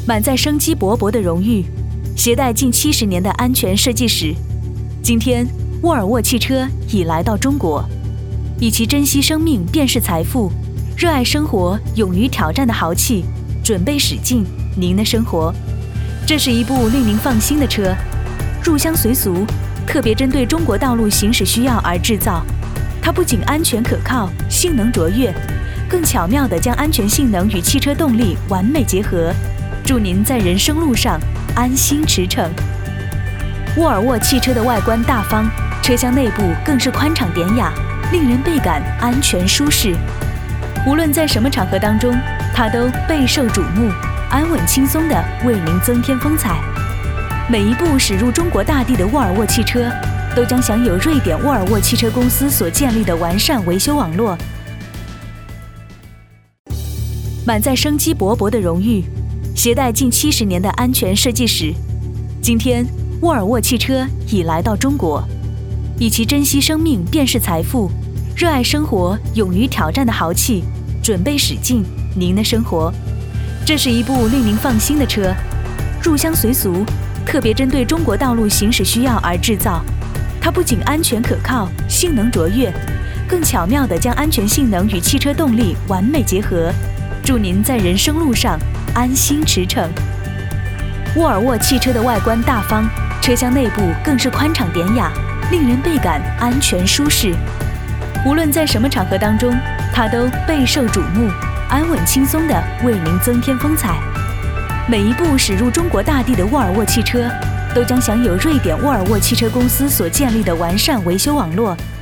满载生机勃勃的荣誉，携带近70年的安全设计史。今天，沃尔沃汽车已来到中国，以其珍惜生命便是财富，热爱生活、勇于挑战的豪气，准备驶进您的生活。这是一部令您放心的车，入乡随俗，特别针对中国道路行驶需要而制造。它不仅安全可靠、性能卓越，更巧妙地将安全性能与汽车动力完美结合，祝您在人生路上安心驰骋。沃尔沃汽车的外观大方，车厢内部更是宽敞典雅，令人倍感安全舒适。无论在什么场合当中，它都备受瞩目，安稳轻松地为您增添风采。每一部驶入中国大地的沃尔沃汽车，都将享有瑞典沃尔沃汽车公司所建立的完善维修网络。满载生机勃勃的荣誉，携带近70年的安全设计史。今天，沃尔沃汽车已来到中国，以其珍惜生命便是财富，热爱生活、勇于挑战的豪气，准备驶进您的生活。这是一部令您放心的车，入乡随俗，特别针对中国道路行驶需要而制造。它不仅安全可靠、性能卓越，更巧妙地将安全性能与汽车动力完美结合，祝您在人生路上安心驰骋。沃尔沃汽车的外观大方，车厢内部更是宽敞典雅，令人倍感安全舒适。无论在什么场合当中，它都备受瞩目，安稳轻松地为您增添风采。每一部驶入中国大地的沃尔沃汽车，都将享有瑞典沃尔沃汽车公司所建立的完善维修网络，